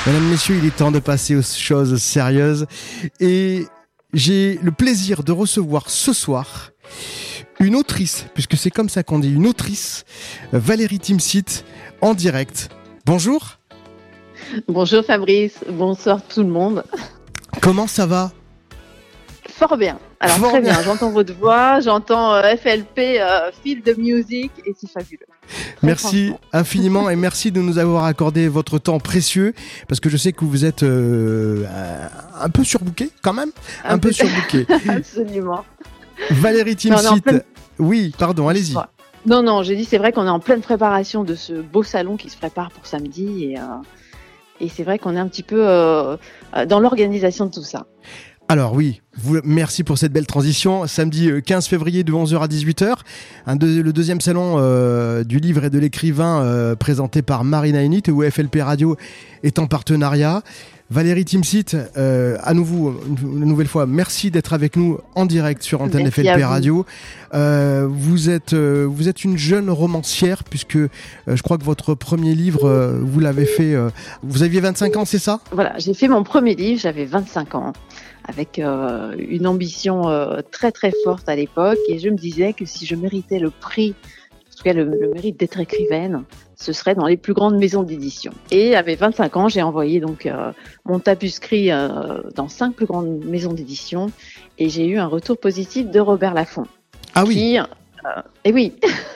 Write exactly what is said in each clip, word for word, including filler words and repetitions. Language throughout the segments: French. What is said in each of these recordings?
Mesdames, messieurs, il est temps de passer aux choses sérieuses. Et j'ai le plaisir de recevoir ce soir une autrice, puisque c'est comme ça qu'on dit, une autrice, Valérie Timsit, en direct. Bonjour. Bonjour Fabrice, bonsoir tout le monde. Comment ça va ? Fort bien. Alors Fort très bien. bien, j'entends votre voix, j'entends euh, F L P, euh, Feel the Music, et c'est fabuleux. Très Merci franchement. infiniment et merci de nous avoir accordé votre temps précieux, parce que je sais que vous êtes euh, un peu surbooké quand même, un, un peu, peu surbooké. Absolument. Valérie Timsit, pleine... oui, pardon, allez-y. Ouais. Non, non, j'ai dit c'est vrai qu'on est en pleine préparation de ce beau salon qui se prépare pour samedi, et, euh, et c'est vrai qu'on est un petit peu euh, dans l'organisation de tout ça. Alors oui, vous, merci pour cette belle transition. Samedi quinze février de onze heures à dix-huit heures, un de, le deuxième salon euh, du livre et de l'écrivain euh, présenté par Marina Enit, où F L P Radio est en partenariat. Valérie Timsit, euh, à nouveau, une, une nouvelle fois, merci d'être avec nous en direct sur antenne merci F L P Radio. Euh, vous êtes, euh, vous êtes une jeune romancière, puisque euh, je crois que votre premier livre, euh, vous l'avez fait, euh, vous aviez vingt-cinq ans, c'est ça ? Voilà, j'ai fait mon premier livre, j'avais vingt-cinq ans. Avec euh, une ambition euh, très très forte à l'époque, et je me disais que si je méritais le prix, en tout cas le, le mérite d'être écrivaine, ce serait dans les plus grandes maisons d'édition. Et à mes vingt-cinq ans, j'ai envoyé donc euh, mon tapuscrit euh, dans cinq plus grandes maisons d'édition, et j'ai eu un retour positif de Robert Laffont. Ah oui. Qui, euh, et oui,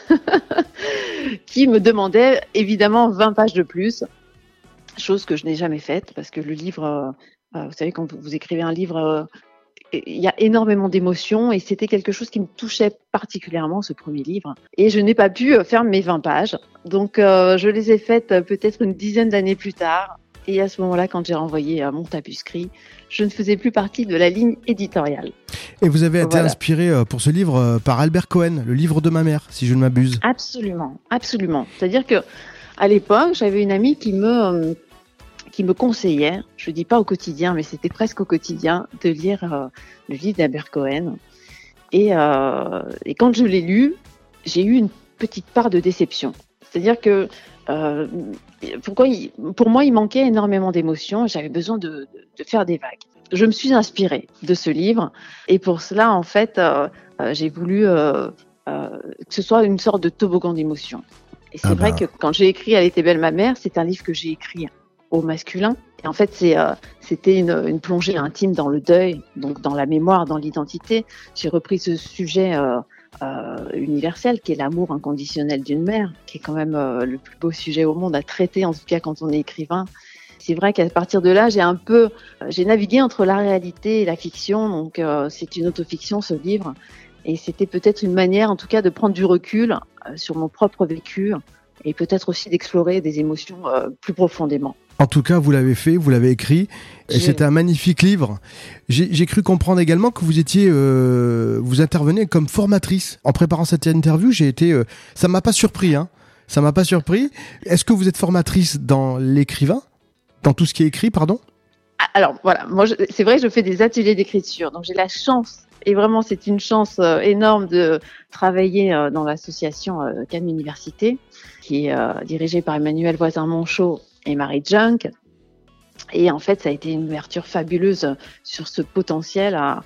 qui me demandait évidemment vingt pages de plus, chose que je n'ai jamais faite parce que le livre. Euh, Euh, vous savez, quand vous écrivez un livre, euh, il y a énormément d'émotions et c'était quelque chose qui me touchait particulièrement, ce premier livre. Et je n'ai pas pu faire mes vingt pages. Donc, euh, je les ai faites peut-être une dizaine d'années plus tard. Et à ce moment-là, quand j'ai renvoyé euh, mon tapuscrit, je ne faisais plus partie de la ligne éditoriale. Et vous avez été voilà. inspiré euh, pour ce livre euh, par Albert Cohen, Le livre de ma mère, si je ne m'abuse. Absolument, absolument. C'est-à-dire que à l'époque, j'avais une amie qui me... Euh, qui me conseillait, je ne dis pas au quotidien, mais c'était presque au quotidien, de lire euh, le livre d'Albert Cohen. Et, euh, et quand je l'ai lu, j'ai eu une petite part de déception. C'est-à-dire que euh, pourquoi il, pour moi, il manquait énormément d'émotions. J'avais besoin de, de, de faire des vagues. Je me suis inspirée de ce livre. Et pour cela, en fait, euh, euh, j'ai voulu euh, euh, que ce soit une sorte de toboggan d'émotions. Et c'est ah vrai bah. que quand j'ai écrit « Elle était belle ma mère », c'est un livre que j'ai écrit au masculin. Et en fait, c'est, euh, c'était une, une plongée intime dans le deuil, donc dans la mémoire, dans l'identité. J'ai repris ce sujet euh, euh, universel qui est l'amour inconditionnel d'une mère, qui est quand même euh, le plus beau sujet au monde à traiter, en tout cas quand on est écrivain. C'est vrai qu'à partir de là, j'ai un peu, j'ai navigué entre la réalité et la fiction. Donc, euh, c'est une autofiction, ce livre. Et c'était peut-être une manière, en tout cas, de prendre du recul euh, sur mon propre vécu et peut-être aussi d'explorer des émotions euh, plus profondément. En tout cas, vous l'avez fait, vous l'avez écrit, et J'ai... c'était un magnifique livre. J'ai, j'ai cru comprendre également que vous étiez, euh, vous intervenez comme formatrice. En préparant cette interview, j'ai été, euh, ça m'a pas surpris, hein. Ça m'a pas surpris. Est-ce que vous êtes formatrice dans l'écrivain, dans tout ce qui est écrit, pardon ? Alors voilà, moi, je, c'est vrai que je fais des ateliers d'écriture, donc j'ai la chance. Et vraiment, c'est une chance euh, énorme de travailler euh, dans l'association euh, Cannes Université, qui est euh, dirigée par Emmanuel Voisin-Monchot et Marie Junk. Et en fait, ça a été une ouverture fabuleuse sur ce potentiel à,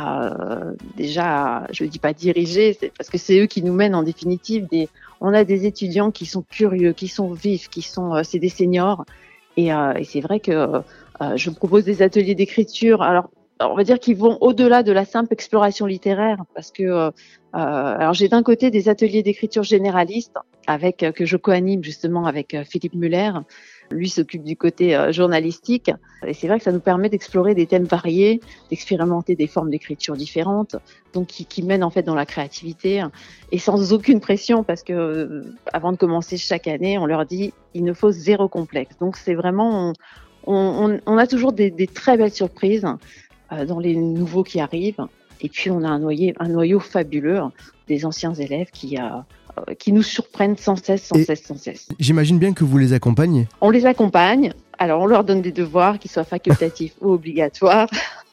à déjà, à, je ne dis pas diriger, c'est parce que c'est eux qui nous mènent en définitive. Des, on a des étudiants qui sont curieux, qui sont vifs, qui sont, euh, c'est des seniors. Et, euh, et c'est vrai que euh, je propose des ateliers d'écriture. Alors, on va dire qu'ils vont au-delà de la simple exploration littéraire, parce que euh, alors j'ai d'un côté des ateliers d'écriture généraliste avec que je co-anime justement avec Philippe Muller. Lui s'occupe du côté euh, journalistique, et c'est vrai que ça nous permet d'explorer des thèmes variés, d'expérimenter des formes d'écriture différentes, donc qui, qui mènent en fait dans la créativité et sans aucune pression, parce que euh, avant de commencer chaque année, on leur dit il ne faut zéro complexe. Donc c'est vraiment on, on, on a toujours des, des très belles surprises dans les nouveaux qui arrivent. Et puis, on a un noyau, un noyau fabuleux, hein, des anciens élèves qui, euh, qui nous surprennent sans cesse, sans Et cesse, sans cesse. J'imagine bien que vous les accompagnez. On les accompagne. Alors, on leur donne des devoirs qui soient facultatifs ou obligatoires,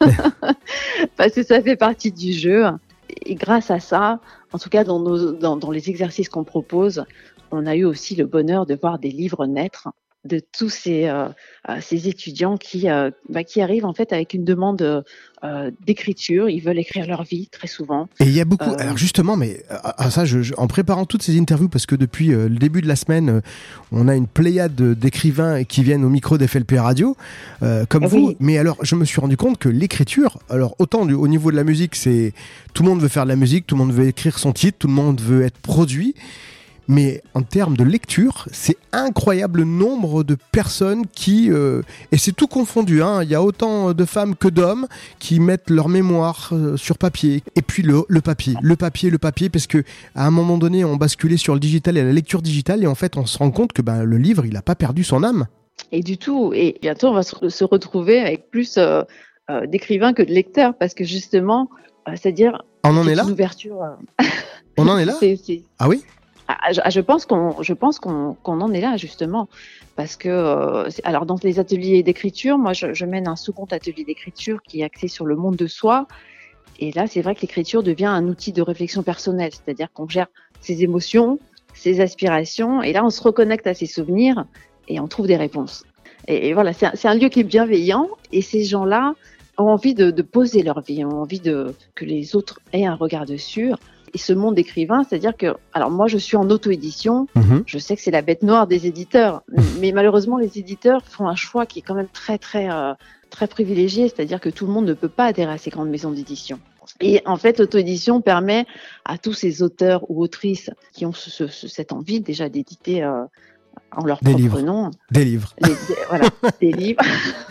parce que ça fait partie du jeu. Et grâce à ça, en tout cas, dans, nos, dans, dans les exercices qu'on propose, on a eu aussi le bonheur de voir des livres naître de tous ces, euh, ces étudiants qui, euh, bah, qui arrivent en fait avec une demande euh, d'écriture. Ils veulent écrire leur vie très souvent. Et il y a beaucoup. Euh... Alors justement, mais à ça, je, je, en préparant toutes ces interviews, parce que depuis euh, le début de la semaine, euh, on a une pléiade d'écrivains qui viennent au micro d'F L P Radio, euh, comme oui. vous. Mais alors, je me suis rendu compte que l'écriture, alors autant du, au niveau de la musique, c'est tout le monde veut faire de la musique, tout le monde veut écrire son titre, tout le monde veut être produit. Mais en termes de lecture, c'est incroyable le nombre de personnes qui... Euh, et c'est tout confondu, hein, il y a autant de femmes que d'hommes qui mettent leur mémoire euh, sur papier. Et puis le, le papier, le papier, le papier, parce que à un moment donné, on basculait sur le digital et la lecture digitale, et en fait, on se rend compte que ben, le livre, il n'a pas perdu son âme. Et du tout. Et bientôt, on va se retrouver avec plus euh, euh, d'écrivains que de lecteurs, parce que justement, euh, c'est-à-dire... On en est là une ouverture, euh... On en est là c'est, c'est... Ah oui. Ah, je, je pense qu'on, je pense qu'on, qu'on en est là justement, parce que euh, alors dans les ateliers d'écriture, moi je, je mène un second atelier d'écriture qui est axé sur le monde de soi, et là c'est vrai que l'écriture devient un outil de réflexion personnelle, c'est-à-dire qu'on gère ses émotions, ses aspirations, et là on se reconnecte à ses souvenirs et on trouve des réponses. Et, et voilà, c'est un, c'est un lieu qui est bienveillant, et ces gens-là ont envie de, de poser leur vie, ont envie de que les autres aient un regard dessus. Et ce monde d'écrivain, c'est-à-dire que, alors moi je suis en auto-édition, mmh. je sais que c'est la bête noire des éditeurs, mais malheureusement les éditeurs font un choix qui est quand même très très euh, très privilégié, c'est-à-dire que tout le monde ne peut pas adhérer à ces grandes maisons d'édition. Et en fait, l'auto-édition permet à tous ces auteurs ou autrices qui ont ce, ce, cette envie déjà d'éditer euh, en leur des propre livres. nom. Des livres. Les, des, voilà, des livres.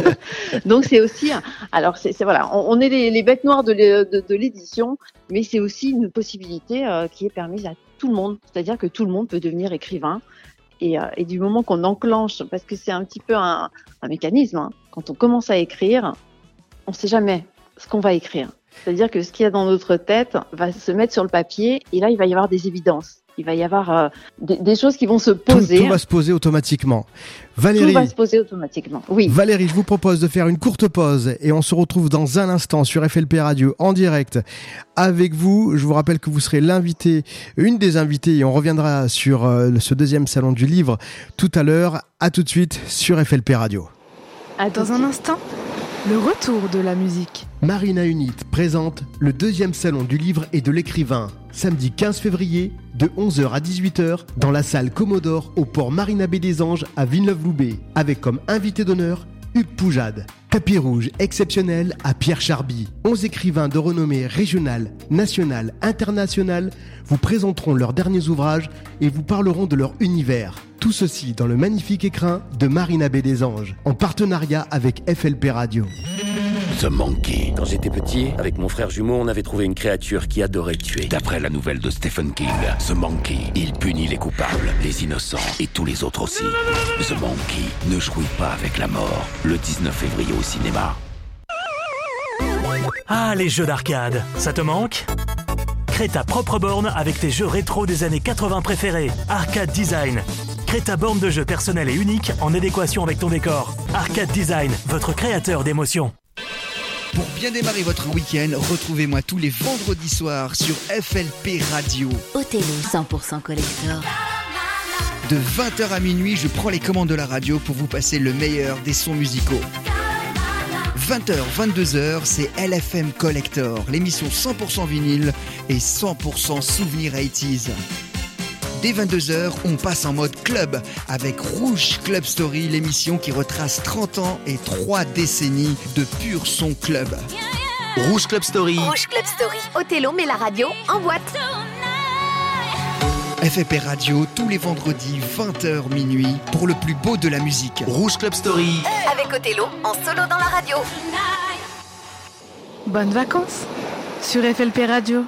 Donc c'est aussi, alors c'est, c'est voilà, on, on est les, les bêtes noires de, de, de l'édition, mais c'est aussi une possibilité euh, qui est permise à tout le monde. C'est-à-dire que tout le monde peut devenir écrivain. Et, euh, et du moment qu'on enclenche, parce que c'est un petit peu un, un mécanisme, hein, quand on commence à écrire, on ne sait jamais ce qu'on va écrire. C'est-à-dire que ce qu'il y a dans notre tête va se mettre sur le papier, et là il va y avoir des évidences. Il va y avoir euh, des, des choses qui vont se poser. Tout, tout va se poser automatiquement. Valérie, tout va se poser automatiquement. Oui. Valérie, je vous propose de faire une courte pause et on se retrouve dans un instant sur F L P Radio en direct avec vous. Je vous rappelle que vous serez l'invité, une des invitées, et on reviendra sur euh, ce deuxième salon du livre tout à l'heure. À tout de suite sur F L P Radio. À dans un instant, le retour de la musique. Marina Unit présente le deuxième salon du livre et de l'écrivain, samedi quinze février, de onze heures à dix-huit heures, dans la salle Commodore au port Marina Baie des Anges à Villeneuve-Loubet, avec comme invité d'honneur Hugues Poujade. Tapis rouge exceptionnel à Pierre Charby. onze écrivains de renommée régionale, nationale, internationale vous présenteront leurs derniers ouvrages et vous parleront de leur univers. Tout ceci dans le magnifique écrin de Marina Baie des Anges, en partenariat avec F L P Radio. The Monkey. Quand j'étais petit, avec mon frère jumeau, on avait trouvé une créature qui adorait tuer. D'après la nouvelle de Stephen King, The Monkey, il punit les coupables, les innocents et tous les autres aussi. The Monkey ne jouit pas avec la mort. Le dix-neuf février au cinéma. Ah, les jeux d'arcade, ça te manque ? Crée ta propre borne avec tes jeux rétro des années quatre-vingts préférés. Arcade Design. Crée ta borne de jeu personnelle et unique en adéquation avec ton décor. Arcade Design, votre créateur d'émotions. Pour bien démarrer votre week-end, retrouvez-moi tous les vendredis soirs sur F L P Radio. Othello cent pour cent collector. De vingt heures à minuit, je prends les commandes de la radio pour vous passer le meilleur des sons musicaux. vingt heures, vingt-deux heures, c'est L F M Collector, l'émission cent pour cent vinyle et cent pour cent souvenirs quatre-vingt-dix. Dès vingt-deux heures, on passe en mode club avec Rouge Club Story, l'émission qui retrace trente ans et trois décennies de pur son club. Rouge Club Story. Rouge Club Story. Othello met la radio en boîte. F L P Radio, tous les vendredis, vingt heures minuit, pour le plus beau de la musique. Rouge Club Story. Avec Othello, en solo dans la radio. Bonnes vacances sur F L P Radio.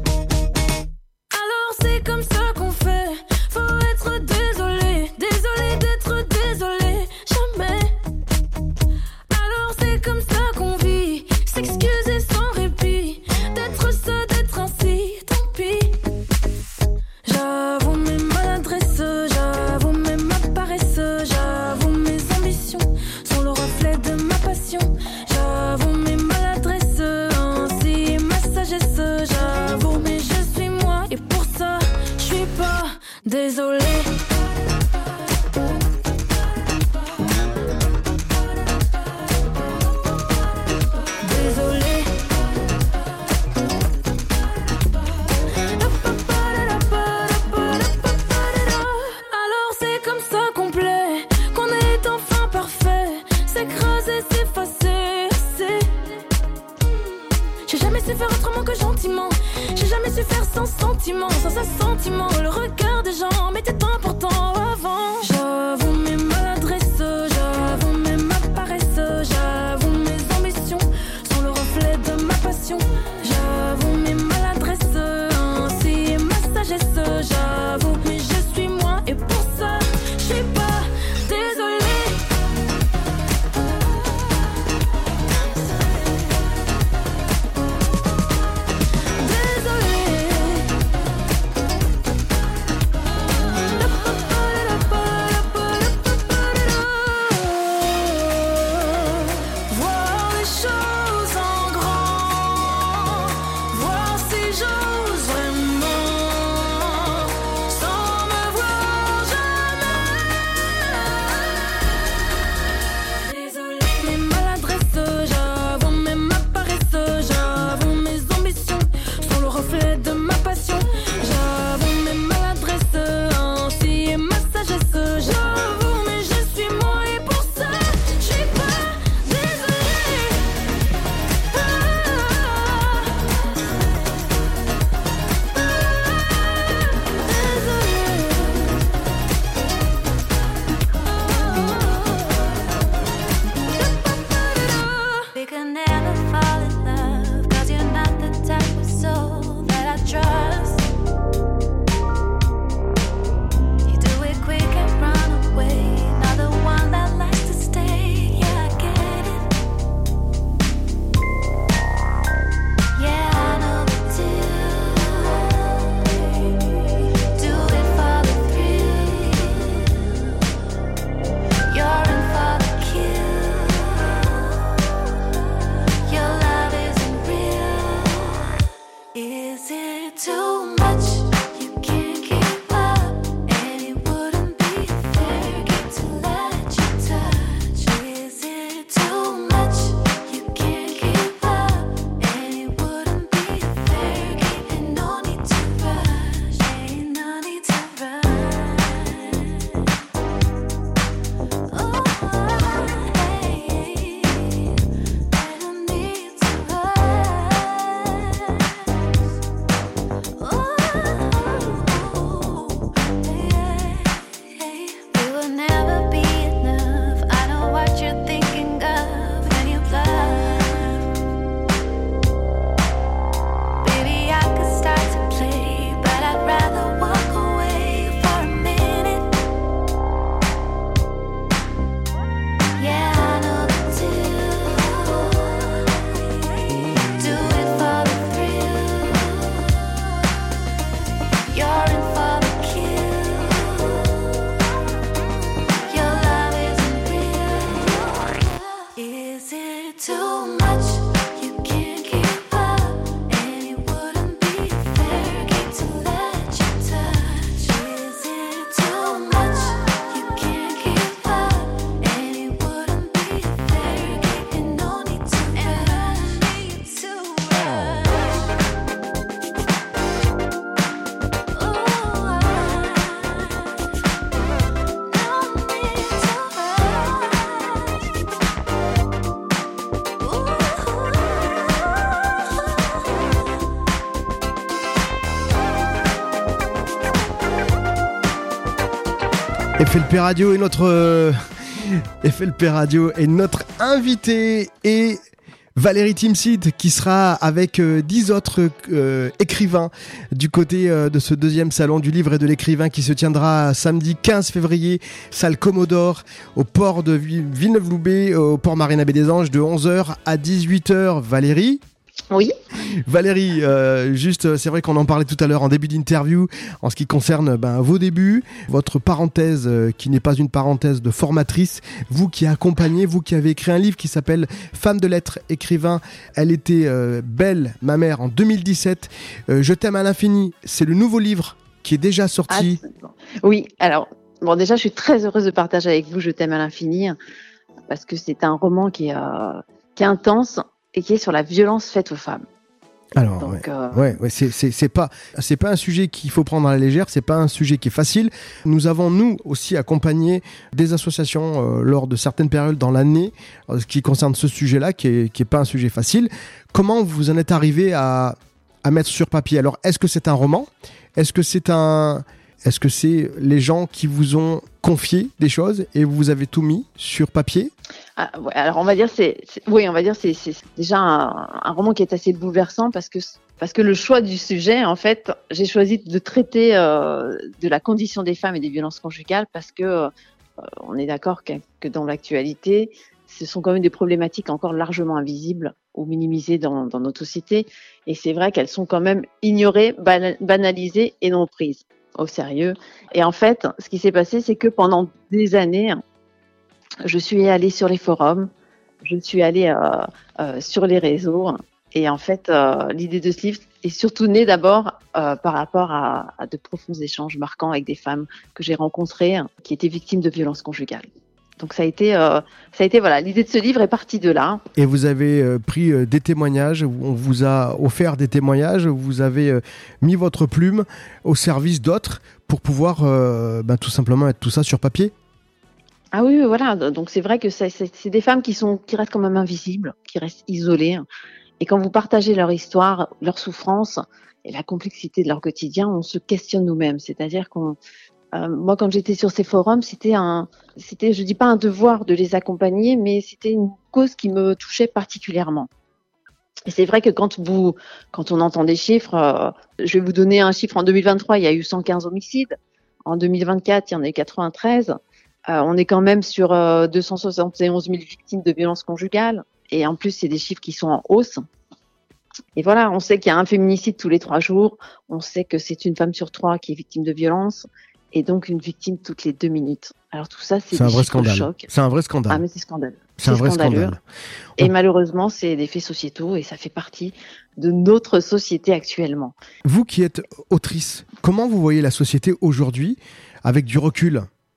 Alors c'est comme ça qu'on fait. Faut être désolé, désolé d'être désolé. Jamais. Alors c'est comme ça qu'on vit. S'excuser sans répit. D'être ça, d'être ainsi, tant pis. J'avoue mes maladresses, j'avoue même ma paresse, j'avoue mes ambitions sont le reflet de ma passion. J'avoue mes maladresses, ainsi ma sagesse, j'avoue mais je suis moi et pour ça je suis sentiment. J'ai jamais su faire sans sentiment, sans assentiment. Le regard des gens m'était important avant. J'avoue mes maladresses, j'avoue même ma paresse, j'avoue mes ambitions sont le reflet de ma passion. J'avoue mes maladresses, ainsi est ma sagesse. J'avoue, mais je suis moi et pour ça, je suis pas désolée. F L P Radio est notre euh, F L P Radio est notre invité et Valérie Timsit qui sera avec euh, dix autres euh, écrivains du côté euh, de ce deuxième salon du livre et de l'écrivain qui se tiendra samedi quinze février, salle Commodore, au port de Villeneuve-Loubet, au port Marina Baie des Anges, de onze heures à dix-huit heures. Valérie ? Oui. Valérie, euh, juste, c'est vrai qu'on en parlait tout à l'heure en début d'interview, en ce qui concerne ben, vos débuts, votre parenthèse euh, qui n'est pas une parenthèse de formatrice, vous qui accompagnez, vous qui avez écrit un livre qui s'appelle Femme de lettres, écrivain, elle était euh, belle, ma mère, en deux mille dix-sept. Euh, Je t'aime à l'infini, c'est le nouveau livre qui est déjà sorti. Ah, oui, alors, bon, déjà, je suis très heureuse de partager avec vous Je t'aime à l'infini, parce que c'est un roman qui est, euh, qui est intense et qui est sur la violence faite aux femmes. Alors, Donc, ouais, euh... ouais, ouais c'est, c'est, c'est pas, c'est pas un sujet qu'il faut prendre à la légère, c'est pas un sujet qui est facile. Nous avons, nous, aussi accompagné des associations euh, lors de certaines périodes dans l'année, euh, qui concerne ce sujet-là, qui est, qui est pas un sujet facile. Comment vous en êtes arrivé à, à mettre sur papier. Alors, est-ce que c'est un roman ? Est-ce que c'est un... Est-ce que c'est les gens qui vous ont confié des choses et vous avez tout mis sur papier ? Ah, ouais, alors on va dire c'est, c'est oui on va dire c'est, c'est déjà un, un roman qui est assez bouleversant parce que parce que le choix du sujet, en fait, j'ai choisi de traiter euh, de la condition des femmes et des violences conjugales parce que euh, on est d'accord que, que dans l'actualité, ce sont quand même des problématiques encore largement invisibles ou minimisées dans, dans notre société, et c'est vrai qu'elles sont quand même ignorées, banalisées et non prises au sérieux. Et en fait, ce qui s'est passé, c'est que pendant des années, je suis allée sur les forums, je suis allée euh, euh, sur les réseaux, et en fait, euh, l'idée de ce livre est surtout née d'abord euh, par rapport à, à de profonds échanges marquants avec des femmes que j'ai rencontrées qui étaient victimes de violences conjugales. Donc ça a été, euh, ça a été voilà, l'idée de ce livre est partie de là. Et vous avez euh, pris euh, des témoignages, on vous a offert des témoignages, vous avez euh, mis votre plume au service d'autres pour pouvoir euh, ben, tout simplement mettre tout ça sur papier. Ah oui, voilà. Donc c'est vrai que c'est, c'est, c'est des femmes qui sont, qui restent quand même invisibles, qui restent isolées. Et quand vous partagez leur histoire, leur souffrance et la complexité de leur quotidien, on se questionne nous-mêmes. C'est-à-dire qu'on Euh, moi, quand j'étais sur ces forums, c'était un, c'était, je dis pas un devoir de les accompagner, mais c'était une cause qui me touchait particulièrement. Et c'est vrai que quand vous, quand on entend des chiffres, euh, je vais vous donner un chiffre. En deux mille vingt-trois, il y a eu cent quinze homicides. En deux mille vingt-quatre, il y en a eu quatre-vingt-treize. Euh, on est quand même sur euh, deux cent soixante et onze mille victimes de violences conjugales. Et en plus, c'est des chiffres qui sont en hausse. Et voilà, on sait qu'il y a un féminicide tous les trois jours. On sait que c'est une femme sur trois qui est victime de violences. Et donc une victime toutes les deux minutes. Alors tout ça, c'est, c'est un vrai scandale. Choc. C'est un vrai scandale. Ah mais c'est scandaleux. C'est, c'est un vrai scandaleux. scandale. Et On... malheureusement, c'est des faits sociétaux et ça fait partie de notre société actuellement. Vous qui êtes autrice, comment vous voyez la société aujourd'hui avec du recul ?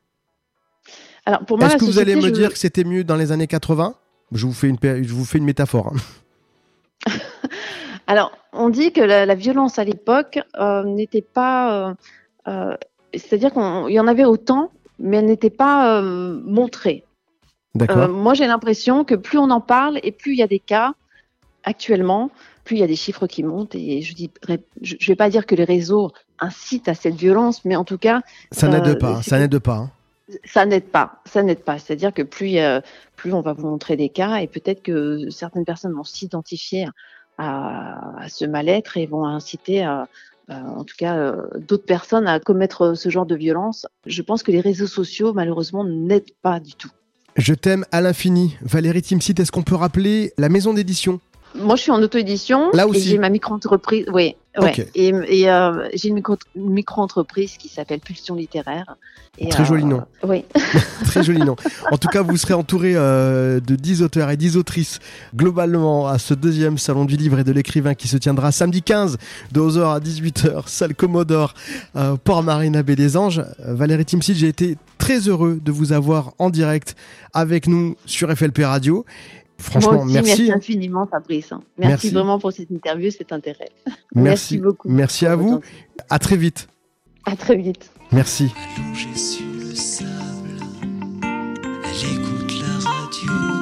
Alors pour moi, est-ce la que société, vous allez me je... dire que c'était mieux dans les années quatre-vingts ? Je vous fais une, je vous fais une métaphore. Hein. Alors on dit que la, la violence à l'époque euh, n'était pas euh, euh, c'est-à-dire qu'il y en avait autant, mais elle n'était pas euh, montrée. D'accord. Euh, moi, j'ai l'impression que plus on en parle et plus il y a des cas actuellement, plus il y a des chiffres qui montent. Et je dis, je ne vais pas dire que les réseaux incitent à cette violence, mais en tout cas, ça n'aide euh, pas. Ça n'aide pas. Hein. Ça n'aide pas. Ça n'aide pas. C'est-à-dire que plus, euh, plus on va vous montrer des cas, et peut-être que certaines personnes vont s'identifier à, à ce mal-être et vont inciter à Euh, en tout cas, euh, d'autres personnes à commettre ce genre de violence. Je pense que les réseaux sociaux, malheureusement, n'aident pas du tout. Je t'aime à l'infini. Valérie Timsit, est-ce qu'on peut rappeler la maison d'édition ? Moi, je suis en auto-édition. Là aussi. Et j'ai ma micro-entreprise. Oui, ouais. Okay. Et, et euh, j'ai une micro- micro-entreprise qui s'appelle Pulsion Littéraire. Et, Très euh, joli nom. Oui. Très joli nom. En tout cas, vous serez entouré euh, de dix auteurs et dix autrices globalement à ce deuxième salon du livre et de l'écrivain qui se tiendra samedi quinze de onze heures à dix-huit heures, salle Commodore, euh, Port-Marine à Baie des Anges. Euh, Valérie Timsit, j'ai été très heureux de vous avoir en direct avec nous sur F L P Radio. Franchement, Moi aussi, merci. Merci infiniment, Fabrice. Merci, merci vraiment pour cette interview, cet intérêt. Merci, merci beaucoup. Merci à vous. À très vite. À très vite. Merci. Allongée sur le sable, elle écoute la radio.